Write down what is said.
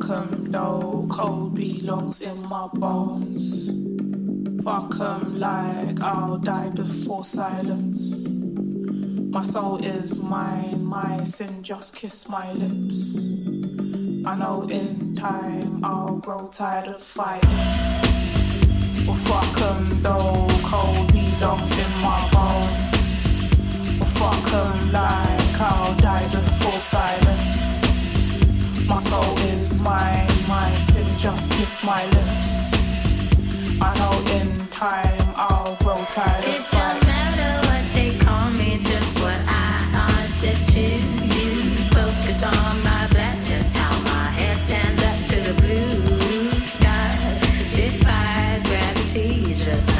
Fuck 'em though, cold belongs in my bones. Fuck 'em like I'll die before silence. My soul is mine, my sin just kiss my lips. I know in time I'll grow tired of fighting. Well, fuck 'em though, cold belongs in my bones. Well, fuck 'em like I'll die before silence. My soul is mine, my sin just kiss my lips. I know in time I'll grow tired of fighting. It don't matter what they call me, just what I said to you. Focus on my blackness, how my head stands up to the blue skies. Defies gravity, just